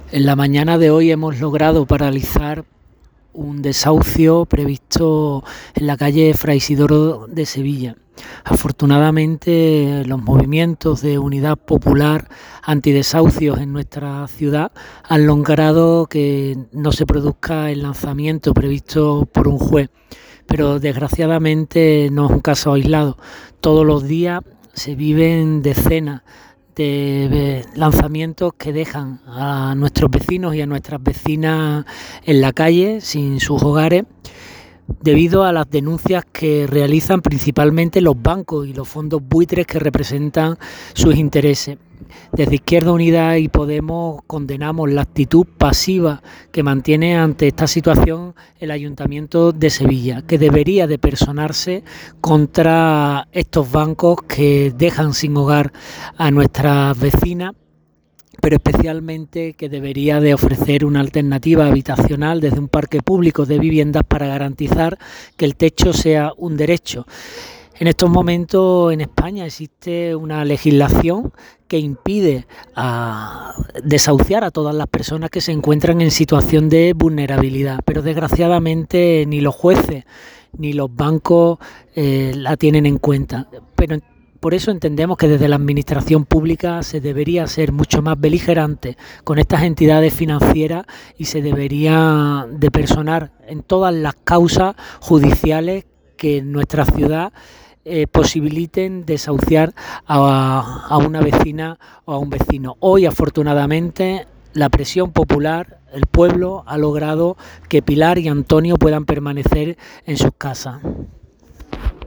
En la mañana de hoy hemos logrado paralizar un desahucio previsto en la calle Fray Isidoro de Sevilla. Afortunadamente, los movimientos de unidad popular antidesahucios en nuestra ciudad han logrado que no se produzca el lanzamiento previsto por un juez, pero desgraciadamente no es un caso aislado. Todos los días se viven decenas de lanzamientos que dejan a nuestros vecinos y a nuestras vecinas en la calle sin sus hogares, debido a las denuncias que realizan principalmente los bancos y los fondos buitres que representan sus intereses. Desde Izquierda Unida y Podemos condenamos la actitud pasiva que mantiene ante esta situación el Ayuntamiento de Sevilla, que debería de personarse contra estos bancos que dejan sin hogar a nuestras vecinas, pero especialmente que debería de ofrecer una alternativa habitacional desde un parque público de viviendas para garantizar que el techo sea un derecho. En estos momentos en España existe una legislación que impide desahuciar a todas las personas que se encuentran en situación de vulnerabilidad, pero desgraciadamente ni los jueces ni los bancos la tienen en cuenta. Pero por eso entendemos que desde la administración pública se debería ser mucho más beligerante con estas entidades financieras y se debería de personar en todas las causas judiciales que en nuestra ciudad posibiliten desahuciar a una vecina o a un vecino. Hoy, afortunadamente, la presión popular, el pueblo, ha logrado que Pilar y Antonio puedan permanecer en sus casas.